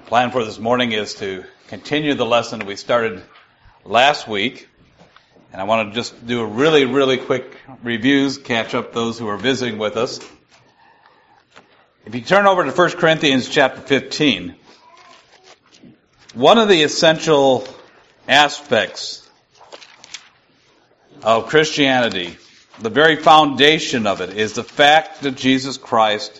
Plan for this morning is to continue the lesson we started last week. And I want to just do a really quick reviews, catch up those who are visiting with us. If you turn over to 1 Corinthians chapter 15, one of the essential aspects of Christianity, the very foundation of it, is the fact that Jesus Christ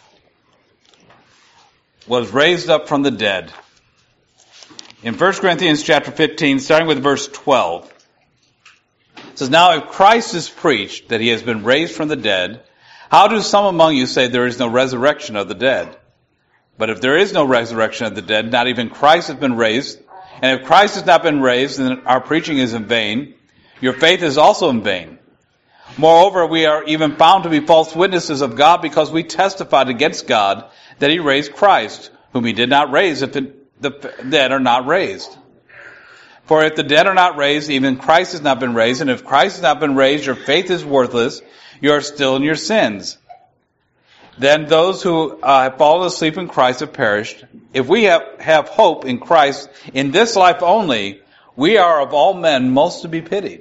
was raised up from the dead. In 1 Corinthians chapter 15, starting with verse 12, it says, "Now if Christ is preached that he has been raised from the dead, how do some among you say there is no resurrection of the dead? But if there is no resurrection of the dead, not even Christ has been raised. And if Christ has not been raised, then our preaching is in vain. Your faith is also in vain. Moreover, we are even found to be false witnesses of God because we testified against God that he raised Christ, whom he did not raise if the dead are not raised. For if the dead are not raised, even Christ has not been raised. And if Christ has not been raised, your faith is worthless. You are still in your sins. Then those who have fallen asleep in Christ have perished. If we have hope in Christ in this life only, we are of all men most to be pitied.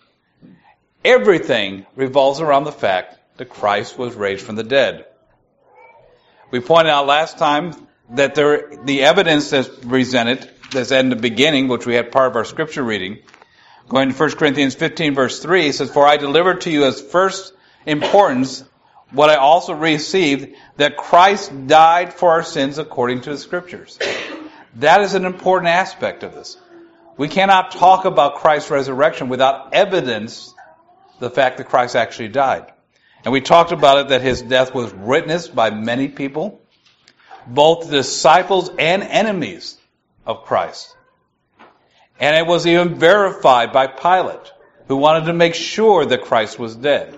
Everything revolves around the fact that Christ was raised from the dead." We pointed out last time that the evidence that's presented, that's in the beginning, which we had part of our scripture reading, going to 1 Corinthians 15 verse 3, it says, "For I delivered to you as first importance what I also received, that Christ died for our sins according to the scriptures." That is an important aspect of this. We cannot talk about Christ's resurrection without evidence the fact that Christ actually died. And we talked about it, that his death was witnessed by many people, both disciples and enemies of Christ. And it was even verified by Pilate, who wanted to make sure that Christ was dead.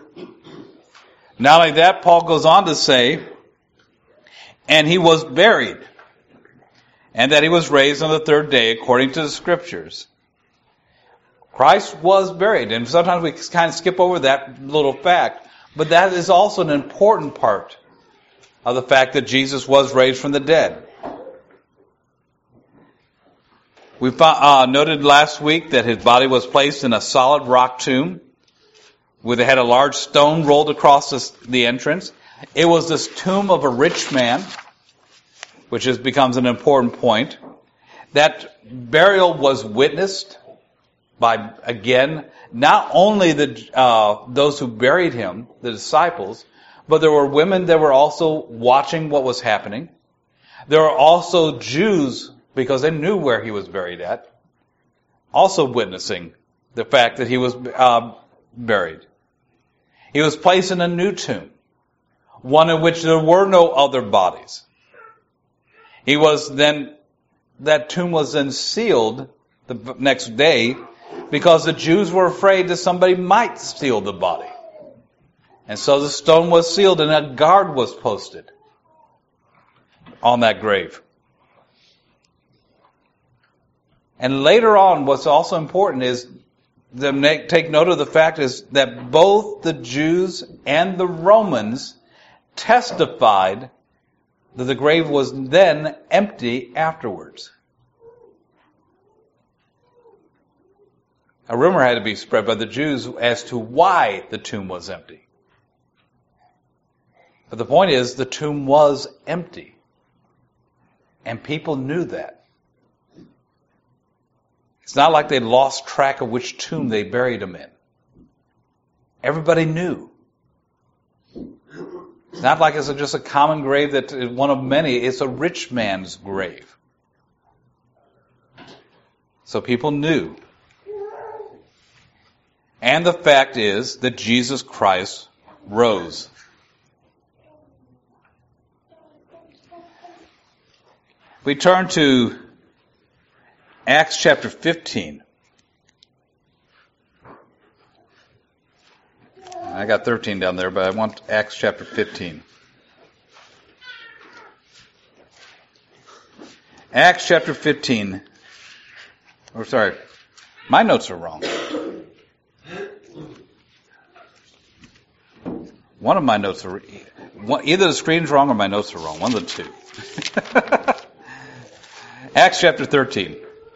Not only that, Paul goes on to say, "And he was buried, and that he was raised on the third day according to the scriptures." Christ was buried, and sometimes we kind of skip over that little fact, but that is also an important part of the fact that Jesus was raised from the dead. We noted last week that his body was placed in a solid rock tomb, where they had a large stone rolled across the entrance. It was this tomb of a rich man, which becomes an important point. That burial was witnessed by, again, not only those who buried him, the disciples, but there were women that were also watching what was happening. There were also Jews, because they knew where he was buried at, also witnessing the fact that he was buried. He was placed in a new tomb, one in which there were no other bodies. That tomb was then sealed the next day, because the Jews were afraid that somebody might steal the body. And so the stone was sealed and a guard was posted on that grave. And later on, what's also important is to take note of the fact is that both the Jews and the Romans testified that the grave was then empty afterwards. A rumor had to be spread by the Jews as to why the tomb was empty. But the point is, the tomb was empty. And people knew that. It's not like they lost track of which tomb they buried him in. Everybody knew. It's not like it's just a common grave that is one of many. It's a rich man's grave. So people knew. And the fact is that Jesus Christ rose. We turn to Acts chapter 15. I got 13 down there, but I want Acts chapter 15. Acts chapter 15. Oh, sorry. My notes are wrong. One of my notes are... Either the screen's wrong or my notes are wrong. One of the two. Acts chapter 13.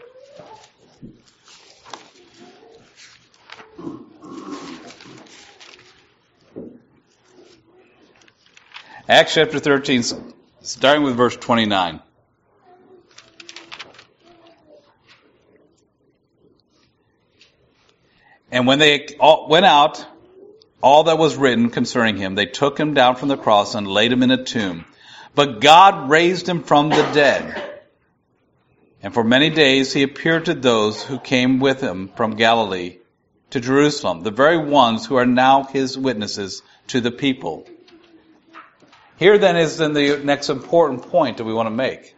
Acts chapter 13, starting with verse 29. And when they went out, all that was written concerning him, they took him down from the cross and laid him in a tomb. But God raised him from the dead. And for many days he appeared to those who came with him from Galilee to Jerusalem, the very ones who are now his witnesses to the people. Here then is then the next important point that we want to make.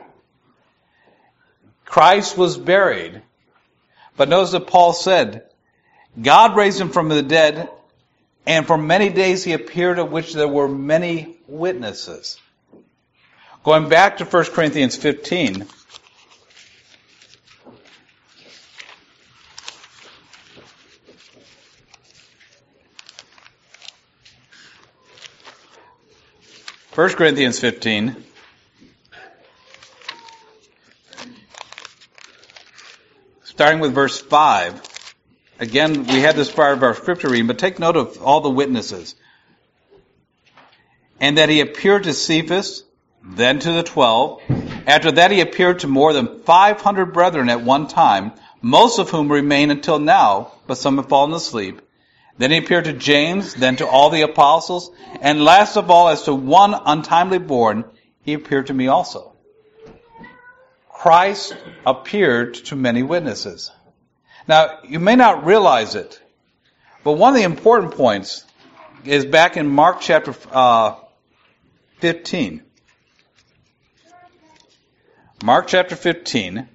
Christ was buried. But notice that Paul said, God raised him from the dead, and for many days he appeared, of which there were many witnesses. Going back to 1 Corinthians 15, starting with verse 5. Again, we had this part of our scripture reading, but take note of all the witnesses. And that he appeared to Cephas, then to the 12. After that he appeared to more than 500 brethren at one time, most of whom remain until now, but some have fallen asleep. Then he appeared to James, then to all the apostles, and last of all, as to one untimely born, he appeared to me also. Christ appeared to many witnesses. Now, you may not realize it, but one of the important points is back in Mark chapter 15. Mark chapter 15.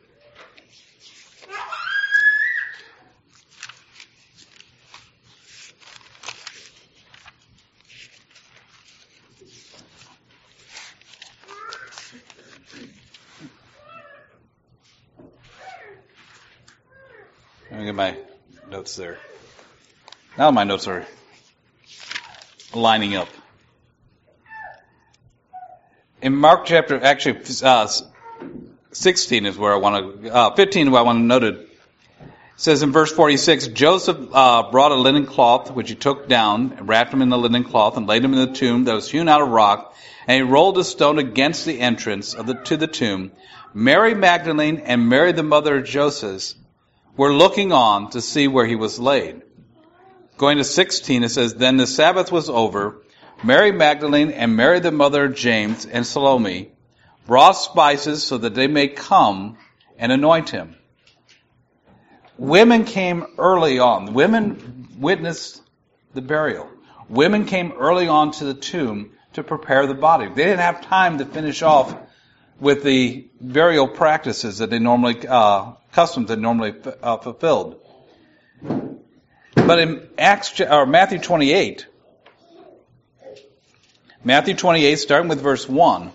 Let me get my notes there. Now my notes are lining up. In Mark chapter, 16 is where I want to, 15 is where I want to note it. It says in verse 46, Joseph brought a linen cloth, which he took down, and wrapped him in the linen cloth, and laid him in the tomb that was hewn out of rock, and he rolled a stone against the entrance to the tomb. Mary Magdalene and Mary the mother of Joseph were looking on to see where he was laid. Going to 16, it says, Then the Sabbath was over. Mary Magdalene and Mary the mother of James and Salome brought spices so that they may come and anoint him. Women came early on. Women witnessed the burial. Women came early on to the tomb to prepare the body. They didn't have time to finish off with the burial practices that they normally, customs that normally fulfilled. But in Matthew 28, starting with verse 1.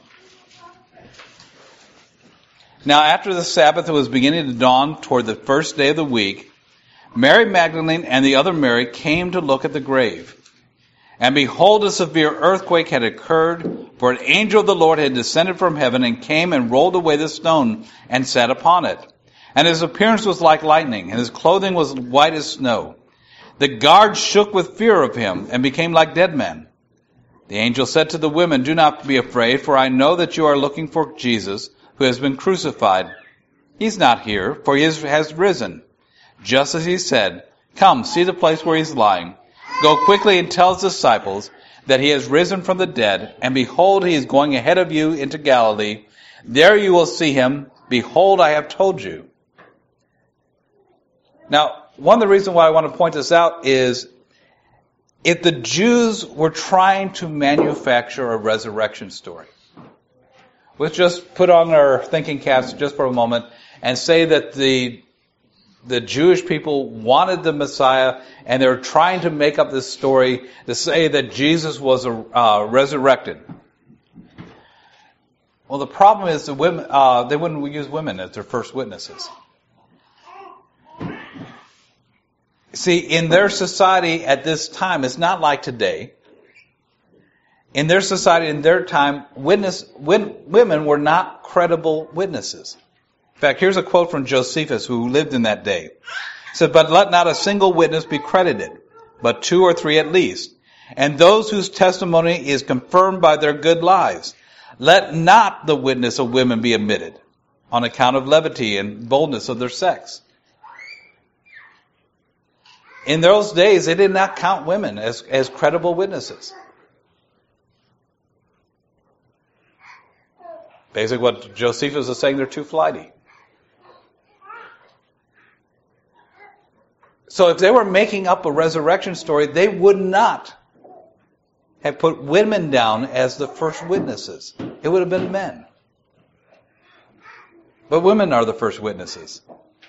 Now after the Sabbath was beginning to dawn toward the first day of the week, Mary Magdalene and the other Mary came to look at the grave. And behold, a severe earthquake had occurred, for an angel of the Lord had descended from heaven and came and rolled away the stone and sat upon it. And his appearance was like lightning, and his clothing was white as snow. The guards shook with fear of him and became like dead men. The angel said to the women, Do not be afraid, for I know that you are looking for Jesus, who has been crucified. He's not here, for he has risen. Just as he said, Come, see the place where he's lying. Go quickly and tell his disciples that he has risen from the dead, and behold, he is going ahead of you into Galilee. There you will see him. Behold, I have told you. Now, one of the reasons why I want to point this out is if the Jews were trying to manufacture a resurrection story, let's just put on our thinking caps just for a moment and say that the Jewish people wanted the Messiah and they're trying to make up this story to say that Jesus was resurrected. Well, the problem is the women, they wouldn't use women as their first witnesses. See, in their society at this time, it's not like today. In their society, in their time, women were not credible witnesses. fact, here's a quote from Josephus, who lived in that day. He said, "But let not a single witness be credited, but 2 or 3 at least, and those whose testimony is confirmed by their good lives. Let not the witness of women be admitted, on account of levity and boldness of their sex." In those days, they did not count women as credible witnesses. Basically what Josephus is saying, they're too flighty. So if they were making up a resurrection story, they would not have put women down as the first witnesses. It would have been men. But women are the first witnesses.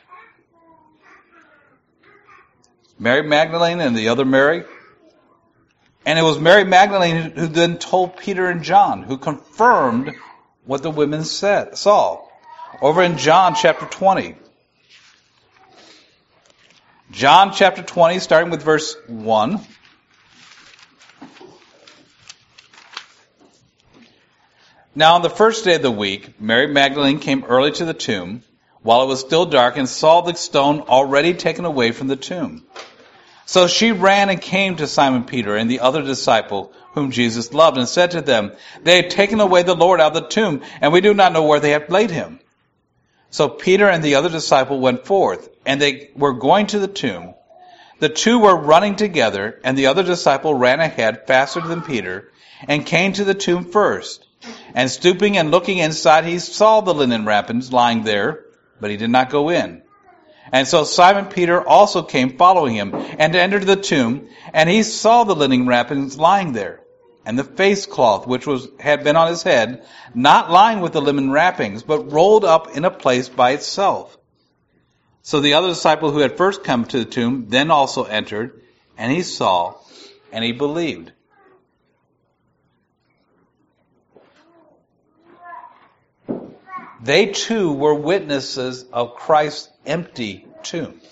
Mary Magdalene and the other Mary. And it was Mary Magdalene who then told Peter and John, who confirmed what the women saw. Over in John chapter 20. John chapter 20, starting with verse 1. Now on the first day of the week, Mary Magdalene came early to the tomb, while it was still dark, and saw the stone already taken away from the tomb. So she ran and came to Simon Peter and the other disciple whom Jesus loved, and said to them, "They have taken away the Lord out of the tomb, and we do not know where they have laid him." So Peter and the other disciple went forth, and they were going to the tomb. The two were running together, and the other disciple ran ahead faster than Peter, and came to the tomb first. And stooping and looking inside, he saw the linen wrappings lying there, but he did not go in. And so Simon Peter also came following him, and entered the tomb, and he saw the linen wrappings lying there, and the face cloth which had been on his head, not lying with the linen wrappings, but rolled up in a place by itself. So the other disciple who had first come to the tomb then also entered, and he saw, and he believed. They too were witnesses of Christ's empty tomb.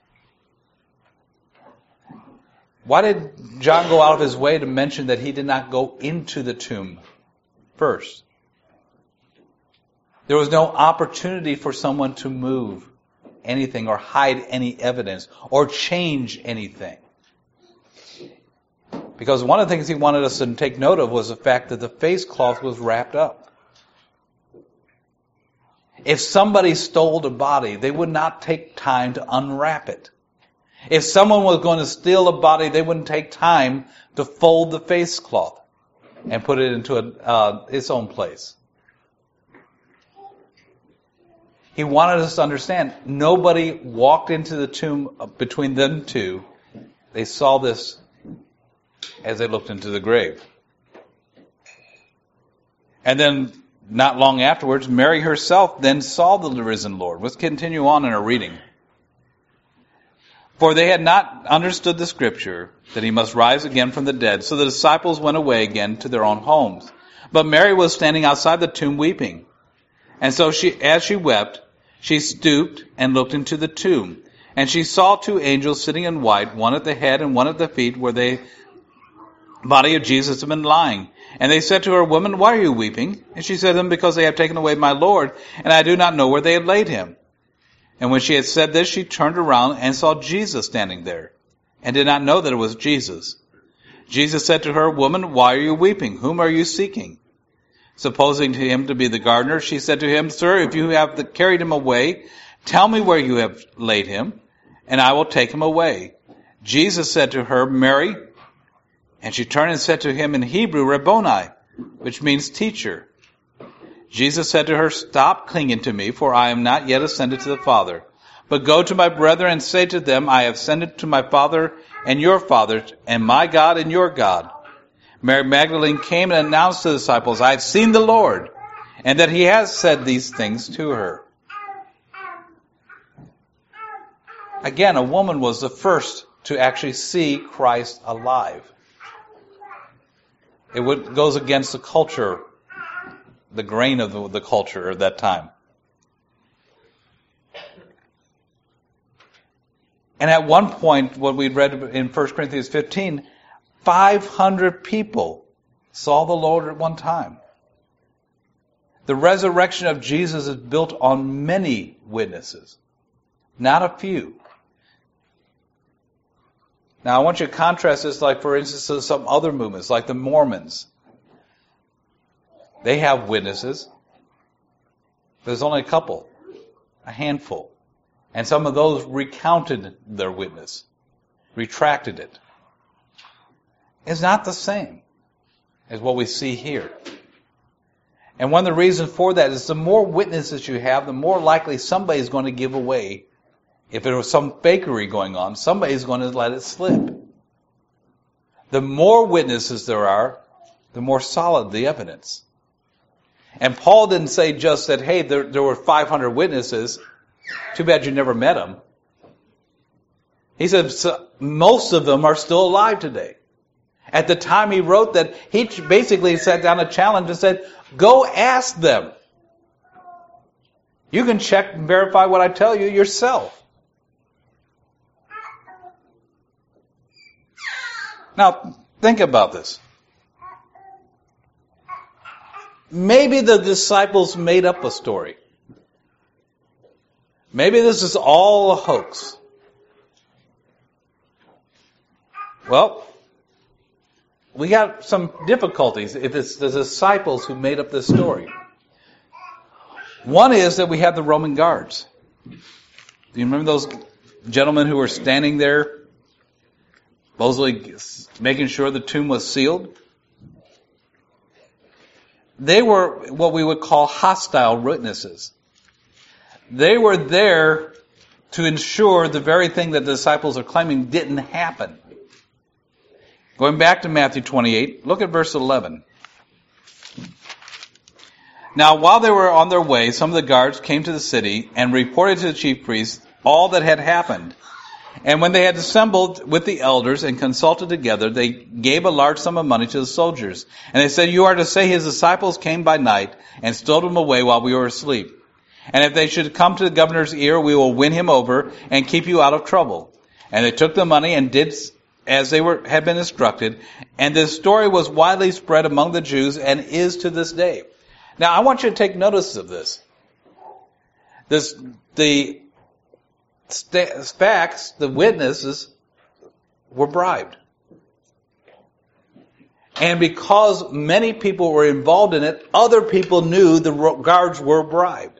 Why did John go out of his way to mention that he did not go into the tomb first? There was no opportunity for someone to move anything or hide any evidence or change anything. Because one of the things he wanted us to take note of was the fact that the face cloth was wrapped up. If somebody stole the body, they would not take time to unwrap it. If someone was going to steal a body, they wouldn't take time to fold the face cloth and put it into its own place. He wanted us to understand, nobody walked into the tomb between them two. They saw this as they looked into the grave. And then, not long afterwards, Mary herself then saw the risen Lord. Let's continue on in our reading. For they had not understood the scripture, that he must rise again from the dead. So the disciples went away again to their own homes. But Mary was standing outside the tomb weeping. And so as she wept, she stooped and looked into the tomb. And she saw 2 angels sitting in white, one at the head and one at the feet, where the body of Jesus had been lying. And they said to her, "Woman, why are you weeping?" And she said to them, "Because they have taken away my Lord, and I do not know where they have laid him." And when she had said this, she turned around and saw Jesus standing there, and did not know that it was Jesus. Jesus said to her, "Woman, why are you weeping? Whom are you seeking?" Supposing him to be the gardener, she said to him, "Sir, if you have carried him away, tell me where you have laid him, and I will take him away." Jesus said to her, "Mary." And she turned and said to him in Hebrew, "Rabboni," which means teacher. Jesus said to her, "Stop clinging to me, for I am not yet ascended to the Father. But go to my brethren and say to them, I have ascended to my Father and your Father, and my God and your God." Mary Magdalene came and announced to the disciples, "I have seen the Lord," and that he has said these things to her. Again, a woman was the first to actually see Christ alive. It goes against the culture, the grain of the culture of that time. And at one point, what we read in 1 Corinthians 15, 500 people saw the Lord at one time. The resurrection of Jesus is built on many witnesses, not a few. Now I want you to contrast this, like for instance, to some other movements, like the Mormons. They have witnesses. There's only a couple, a handful. And some of those recounted their witness, retracted it. It's not the same as what we see here. And one of the reasons for that is the more witnesses you have, the more likely somebody's going to give away. If there was some fakery going on, somebody's going to let it slip. The more witnesses there are, the more solid the evidence. And Paul didn't say just that, hey, there were 500 witnesses. Too bad you never met them. He said most of them are still alive today. At the time he wrote that, he basically set down a challenge and said, go ask them. You can check and verify what I tell you yourself. Now, think about this. Maybe the disciples made up a story. Maybe this is all a hoax. Well, we got some difficulties if it's the disciples who made up this story. One is that we have the Roman guards. Do you remember those gentlemen who were standing there, supposedly making sure the tomb was sealed? They were what we would call hostile witnesses. They were there to ensure the very thing that the disciples are claiming didn't happen. Going back to Matthew 28, look at verse 11. Now, while they were on their way, some of the guards came to the city and reported to the chief priests all that had happened. And when they had assembled with the elders and consulted together, they gave a large sum of money to the soldiers. And they said, you are to say his disciples came by night and stole him away while we were asleep. And if they should come to the governor's ear, we will win him over and keep you out of trouble. And they took the money and did as they had been instructed. And this story was widely spread among the Jews and is to this day. Now, I want you to take notice of this. The facts, the witnesses, were bribed. And because many people were involved in it, other people knew the guards were bribed.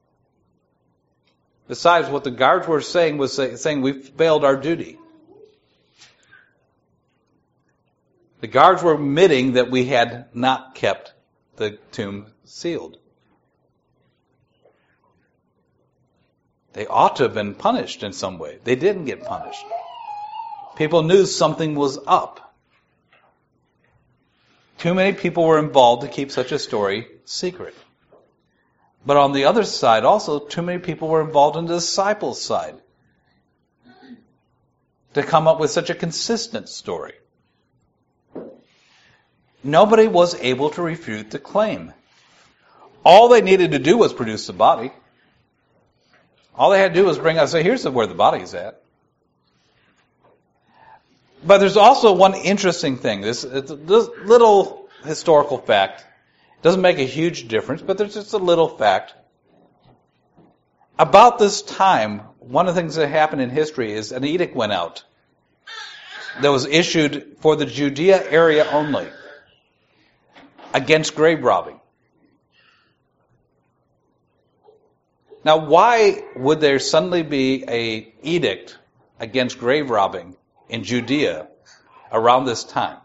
Besides, what the guards were saying was saying we failed our duty. The guards were admitting that we had not kept the tomb sealed. They ought to have been punished in some way. They didn't get punished. People knew something was up. Too many people were involved to keep such a story secret. But on the other side also, too many people were involved on the disciples' side to come up with such a consistent story. Nobody was able to refute the claim. All they needed to do was produce the body. All they had to do was bring out, say, here's where the body is at. But there's also one interesting thing. This little historical fact. It doesn't make a huge difference, but there's just a little fact. About this time, one of the things that happened in history is an edict went out that was issued for the Judea area only against grave robbing. Now, why would there suddenly be an edict against grave robbing in Judea around this time?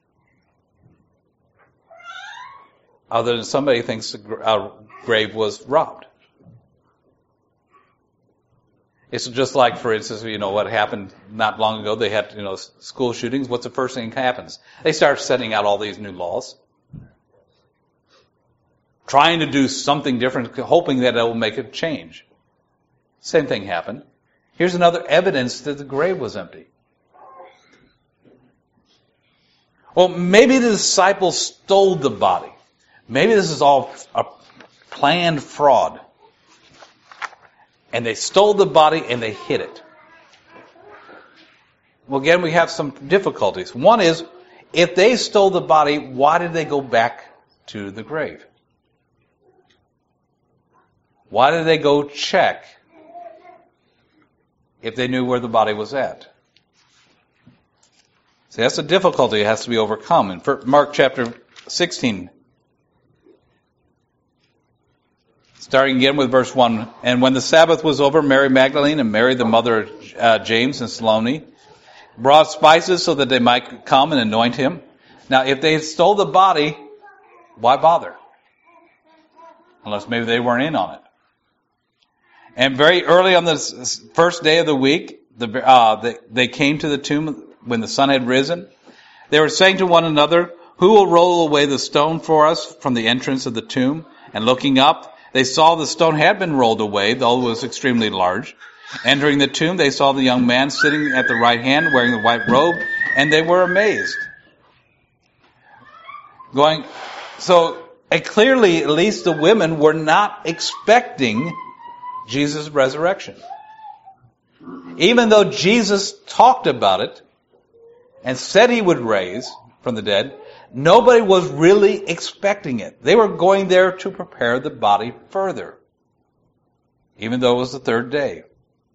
Other than somebody thinks a grave was robbed. It's just like, for instance, what happened not long ago. They had, school shootings. What's the first thing that happens? They start setting out all these new laws. Trying to do something different, hoping that it will make a change. Same thing happened. Here's another evidence that the grave was empty. Well, maybe the disciples stole the body. Maybe this is all a planned fraud. And they stole the body and they hid it. Well, again, we have some difficulties. One is, if they stole the body, why did they go back to the grave? Why did they go check if they knew where the body was at? See, that's a difficulty that has to be overcome. In Mark chapter 16, starting again with verse 1, and when the Sabbath was over, Mary Magdalene and Mary, the mother of James and Salome, brought spices so that they might come and anoint him. Now, if they stole the body, why bother? Unless maybe they weren't in on it. And very early on the first day of the week, they came to the tomb when the sun had risen. They were saying to one another, "Who will roll away the stone for us from the entrance of the tomb?" And looking up, they saw the stone had been rolled away, though it was extremely large. Entering the tomb, they saw the young man sitting at the right hand, wearing the white robe, and they were amazed. Clearly, at least the women were not expecting Jesus' resurrection. Even though Jesus talked about it and said he would raise from the dead, nobody was really expecting it. They were going there to prepare the body further, even though it was the third day.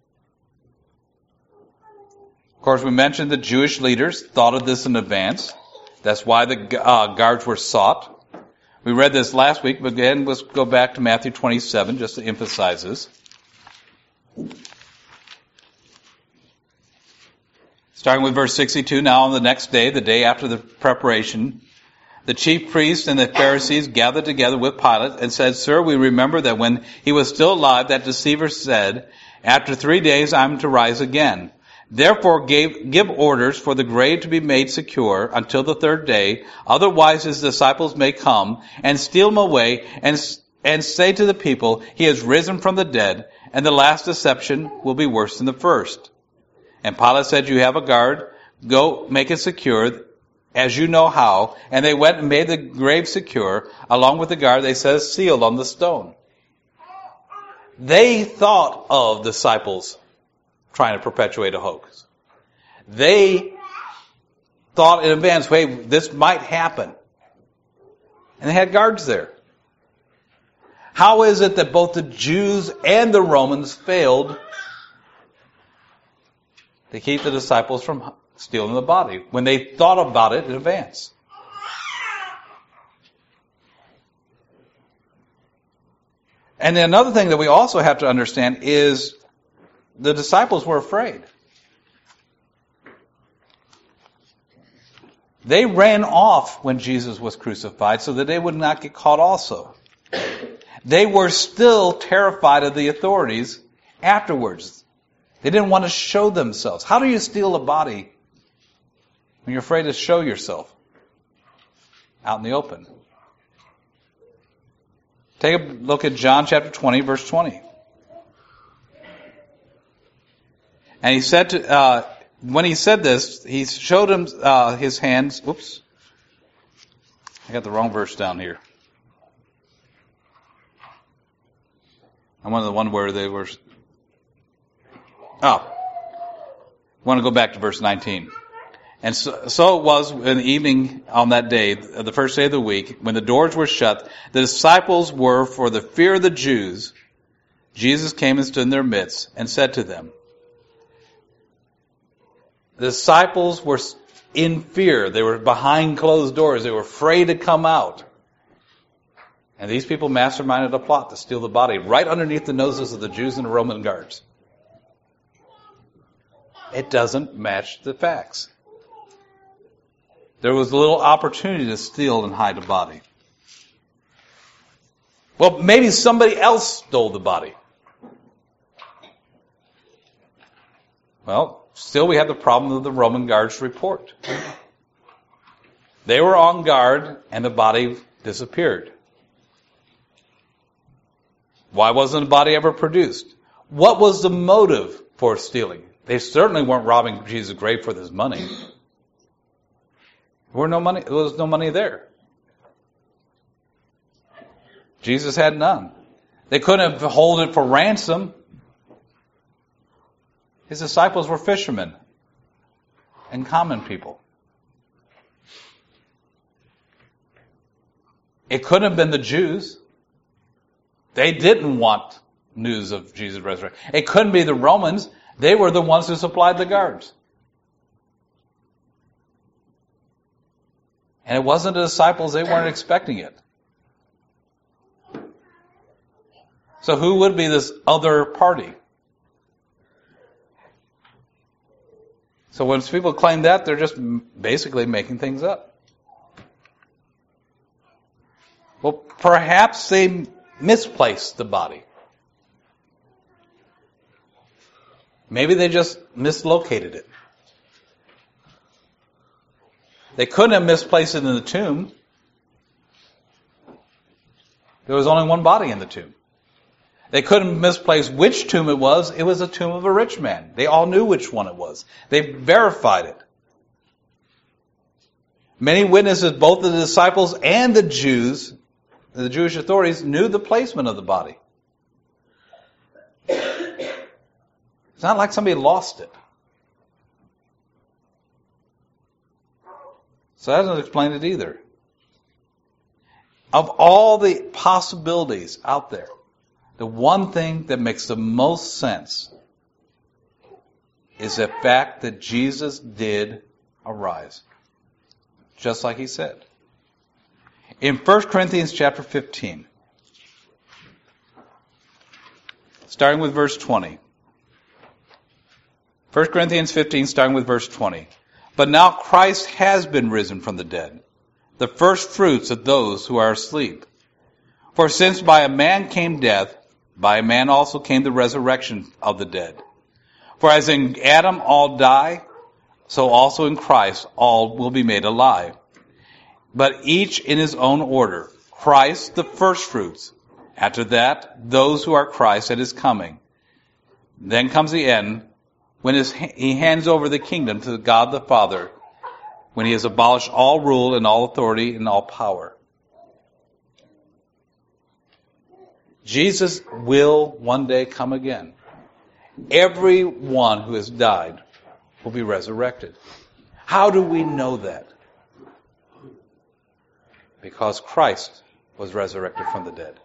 Of course, we mentioned the Jewish leaders thought of this in advance. That's why the guards were sought. We read this last week, but again, let's go back to Matthew 27 just to emphasize this. Starting with verse 62, now on the next day, the day after the preparation, the chief priests and the Pharisees gathered together with Pilate and said, "Sir, we remember that when he was still alive, that deceiver said, 'After 3 days I am to rise again.' Therefore give orders for the grave to be made secure until the third day, otherwise his disciples may come and steal him away and say to the people, 'He has risen from the dead,' and the last deception will be worse than the first." And Pilate said, "You have a guard, go make it secure as you know how." And they went and made the grave secure. Along with the guard, they set a seal on the stone. They thought of disciples trying to perpetuate a hoax. They thought in advance, hey, this might happen. And they had guards there. How is it that both the Jews and the Romans failed to keep the disciples from stealing the body when they thought about it in advance? And then another thing that we also have to understand is the disciples were afraid. They ran off when Jesus was crucified so that they would not get caught also. They were still terrified of the authorities afterwards. They didn't want to show themselves. How do you steal a body when you're afraid to show yourself out in the open? Take a look at John chapter 20, verse 20. And he said to, when he said this, he showed him his hands. Whoops. I got the wrong verse down here. I wanted the one where they were. I want to go back to verse 19. And so it was in the evening on that day, the first day of the week, when the doors were shut, the disciples were, for the fear of the Jews, Jesus came and stood in their midst and said to them, the disciples were in fear. They were behind closed doors. They were afraid to come out. And these people masterminded a plot to steal the body right underneath the noses of the Jews and the Roman guards. It doesn't match the facts. There was a little opportunity to steal and hide the body. Well, maybe somebody else stole the body. Well, still we have the problem of the Roman guards' report. They were on guard and the body disappeared. Why wasn't the body ever produced? What was the motive for stealing? They certainly weren't robbing Jesus' grave for this money. There was no money there. Jesus had none. They couldn't have hold it for ransom. His disciples were fishermen and common people. It couldn't have been the Jews. They didn't want news of Jesus' resurrection. It couldn't be the Romans. They were the ones who supplied the guards. And it wasn't the disciples. They weren't expecting it. So who would be this other party? So when people claim that, they're just basically making things up. Well, perhaps they misplaced the body. Maybe they just mislocated it. They couldn't have misplaced it in the tomb. There was only one body in the tomb. They couldn't misplace which tomb it was. It was a tomb of a rich man. They all knew which one it was. They verified it. Many witnesses, both the disciples and the Jews, the Jewish authorities, knew the placement of the body. It's not like somebody lost it. So that doesn't explain it either. Of all the possibilities out there, the one thing that makes the most sense is the fact that Jesus did arise, just like he said. In 1 Corinthians chapter 15, starting with verse 20. 1 Corinthians 15, starting with verse 20. But now Christ has been risen from the dead, the first fruits of those who are asleep. For since by a man came death, by a man also came the resurrection of the dead. For as in Adam all die, so also in Christ all will be made alive. But each in his own order. Christ the firstfruits. After that, those who are Christ at his coming. Then comes the end, when he hands over the kingdom to God the Father, when he has abolished all rule and all authority and all power. Jesus will one day come again. Everyone who has died will be resurrected. How do we know that? Because Christ was resurrected from the dead.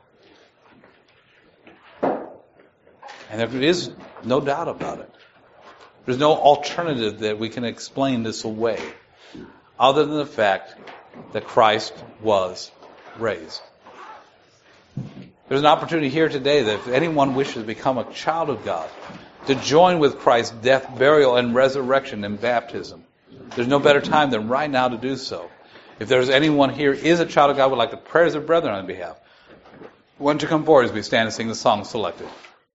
And there is no doubt about it. There's no alternative that we can explain this away other than the fact that Christ was raised. There's an opportunity here today that if anyone wishes to become a child of God, to join with Christ's death, burial, and resurrection in baptism, there's no better time than right now to do so. If there's anyone here is a child of God, would like to pray as a brethren on behalf, why don't you come forward as we stand and sing the song selected.